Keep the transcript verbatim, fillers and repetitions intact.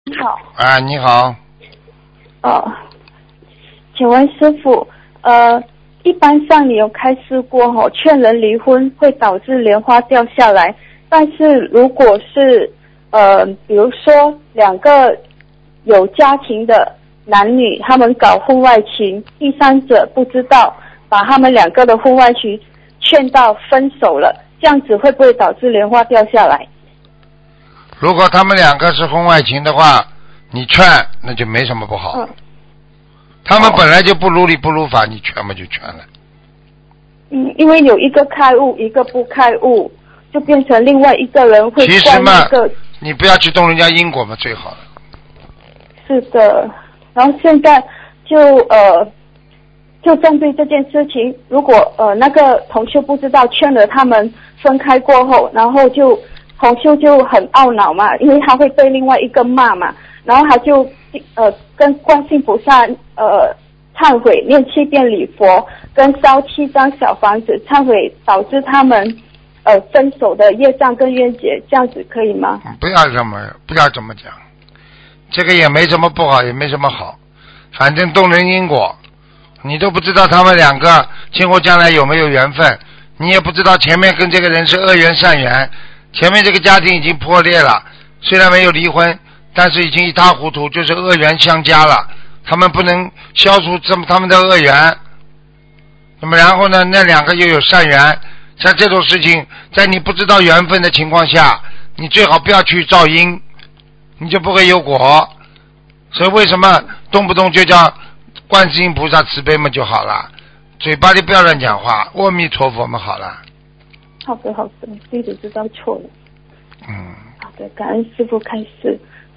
你好。 啊，你好。 哦，请问师傅，呃，一般上你有开示过哦，劝人离婚会导致莲花掉下来，但是如果是呃，比如说两个有家庭的男女，他们搞婚外情，第三者不知道，把他们两个的婚外情劝到分手了，这样子会不会导致莲花掉下来？ 如果他们两个是婚外情的话，你劝那就没什么不好。嗯。他们本来就不如理不如法，你劝嘛就劝了。 嗯，因为有一个开悟，一个不开悟，就变成另外一个人会怪那个。其实嘛， 你不要去动人家因果嘛，最好了。 是的，然后现在就呃，就针对这件事情，如果呃那个同修不知道劝了他们分开过后，然后就同修就很懊恼嘛，因为他会被另外一个骂嘛，然后他就呃跟观世菩萨呃忏悔，念七遍礼佛，跟烧七张小房子忏悔，导致他们呃分手的业障跟冤结，这样子可以吗？ 不要这么不要这么讲，这个也没什么不好，也没什么好，反正动人因果，你都不知道他们两个今后将来有没有缘分，你也不知道前面跟这个人是恶缘善缘，前面这个家庭已经破裂了，虽然没有离婚，但是已经一塌糊涂，就是恶缘相加了，他们不能消除这么他们的恶缘，那么然后呢，那两个又有善缘，像这种事情在你不知道缘分的情况下，你最好不要去造因，你就不会有果。所以为什么动不动就叫观世音菩萨慈悲嘛就好了，嘴巴里不要乱讲话，阿弥陀佛嘛好了。 好的好的，弟子知道错了。 嗯。 好的，感恩师父开示。